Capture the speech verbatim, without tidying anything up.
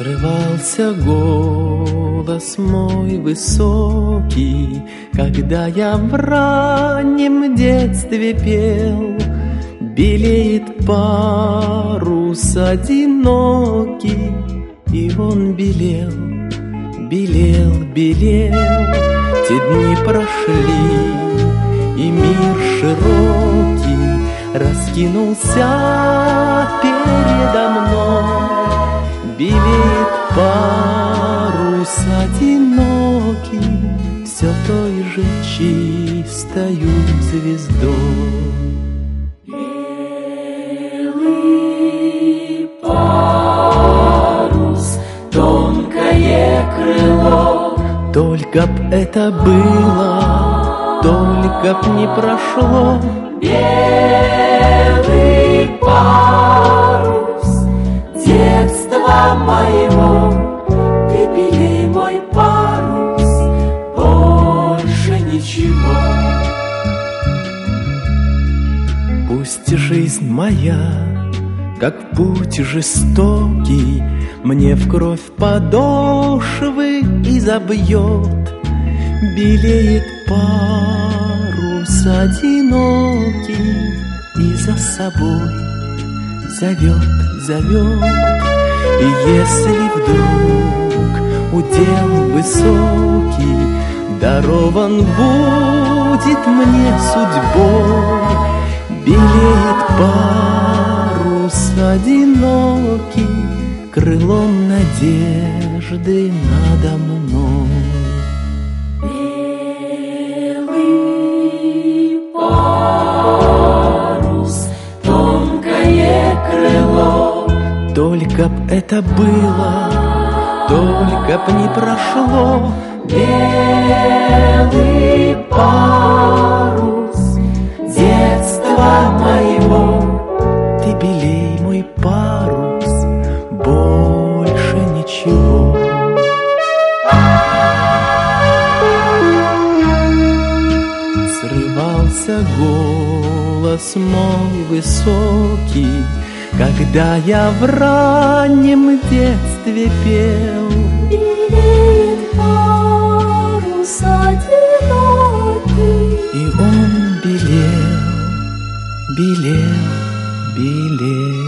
Срывался голос мой высокий, когда я в раннем детстве пел. Белеет парус одинокий, и он белел, белел, белел. Те дни прошли, и мир широкий раскинулся передо мной. Белеет парус одинокий, все той же чистою звездой. Белый парус, тонкое крыло. Только б это было, только б не прошло. Белый парус детства моего, ты белей мой парус, больше ничего. Пусть жизнь моя, как путь жестокий, мне в кровь подошвы изобьет. Белеет парус одинокий и за собой зовет, зовет. И если вдруг удел высокий дарован будет мне судьбой, белеет парус одинокий крылом надежды надо мной. Белый парус, тонкое крыло. Только б это было, только б не прошло. Белый парус детства моего, ты белей мой парус, больше ничего. Срывался голос мой высокий, когда я в раннем детстве пел. Белеет парус одинокий, И он белел, белел, белел.